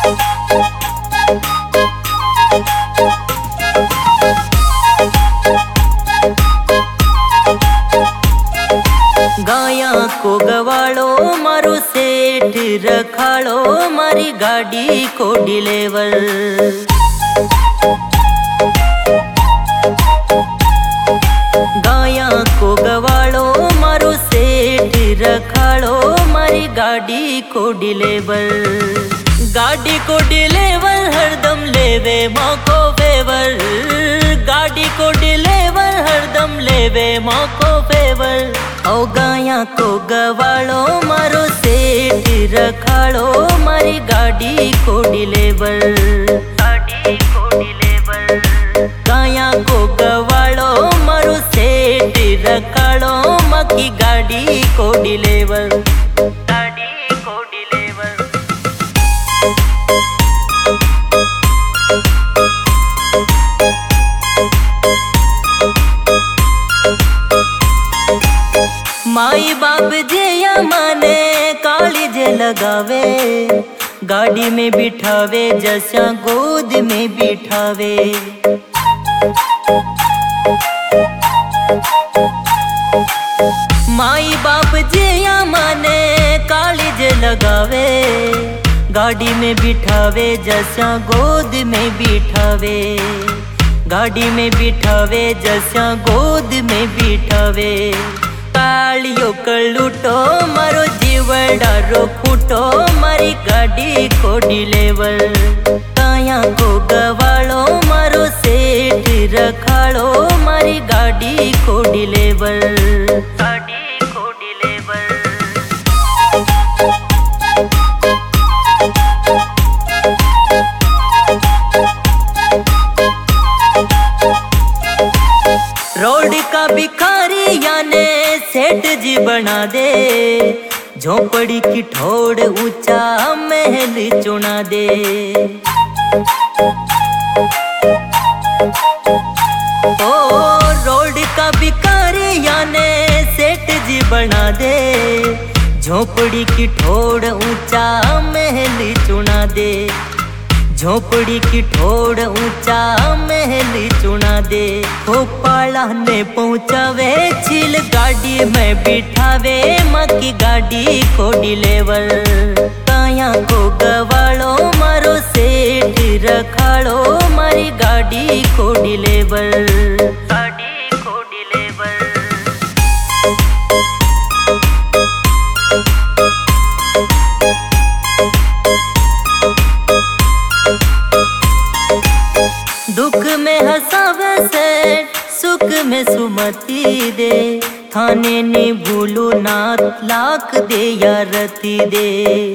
गाया को गवाड़ो मारो सेठ रखाड़ो मारी गाड़ी को डिलेवर। गाया को गवाड़ो मारो सेठ रखाड़ो मारी गाड़ी को डिलेवर। गाड़ी को डिलेवर हरदम लेवे मौको फेवर। गाड़ी को डिलेवर हरदम लेवे मौको फेवर। ओ गाया को गवाड़ो मारो सेठ रखाड़ो मारी गाड़ी को डिलेवर। गाड़ी को डिलेवर। गाया को गवाड़ो मारो सेठ रखाड़ो मकी गाड़ी को डिलेवर। गाड़ी को डिलेवर। माई बाप जे या माने काली जे लगावे। गाड़ी में बिठावे जैसा गोद में बिठावे। माई बाप जे या माने काली जे लगावे। गाड़ी में बिठावे जैसा गोद में बिठावे। गाड़ी में बिठावे जैसा गोद में बिठावे। कालियो कलूटो मारो जीवड़ा रो फूटो मारी गाड़ी को डिलेवर। गाया को गवाड़ो मारो सेठ रखाड़ो मारी गाड़ी को डिलेवर। गाड़ी को डिलेवर। रोड का भिखारी याने सेठ जी बना दे। झोपड़ी की ठोड़ ऊंचा महल चुना दे। ओ रोड का भिखारी याने सेठ जी बना दे। झोपड़ी की ठोड़ ऊंचा महल चुना दे। झोपड़ी की ठोड़ ऊंचा महल चुना दे। भोपाला ने पहुंचावे छिल गाड़ी में बिठावे मकी गाड़ी को डिलेवर। गाया को गवाड़ो मारो सेठ रखाड़ो मारी गाड़ी को डिलेवर। गाड़ी को डिलेवर। दुख में हंसावे से सुख में सुमति दे। थाने ने भूलू नाथ लाख दे या रति दे।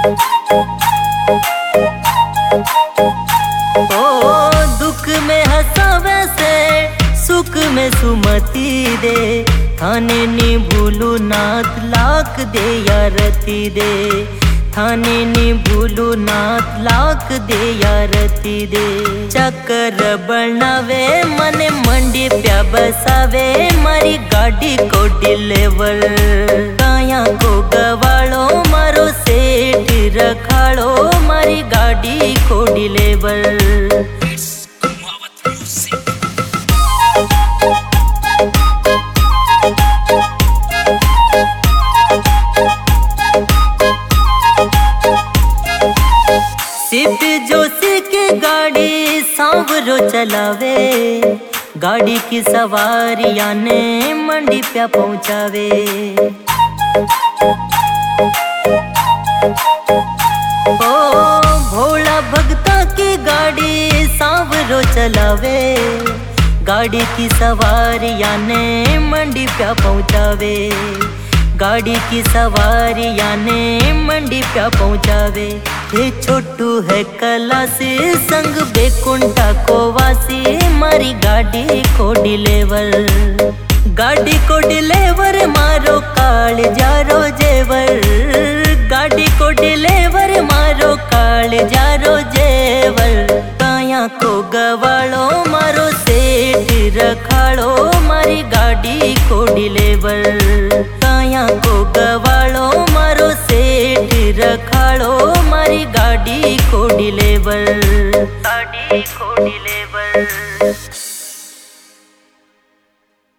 ओ दुख में हंसावे से सुख में सुमति दे। थाने ने भूलू नाथ लाख दे या रति दे। थाने ने भूलू नाथ लाख दे या रति दे। चक्कर बनावे मने मंडी प्या बसावे मारी गाड़ी को डिलेवर। गाया को गवाड़ो मारो सेठ रखाड़ो मारी गाड़ी को डिलेवर। सिप जोशी की गाड़ी सांवरो चलावे। गाड़ी की सवारियां ने मंडी पे पहुंचावे। ओ भोला भगता की गाड़ी सांवरो चलावे। गाड़ी की सवारियां ने मंडी पे पहुंचावे। गाड़ी की सवारियां ने मंडी पे पहुंचावे। हे छोटू है कलासी संग बेकुंठा को वासी मारी गाड़ी को डिलेवर। गाड़ी को डिलेवर मारो काल जारो जेवर। गाड़ी को डिलेवर मारो काल जारो जेवर। गाया को गवाड़ो मारो सेठ रखाड़ो मारी गाड़ी को डिलेवर। गाया को गवाड़ो मारो सेठ रखाड़ो मारी गाड़ी को खोडिले बर साडी खोडिले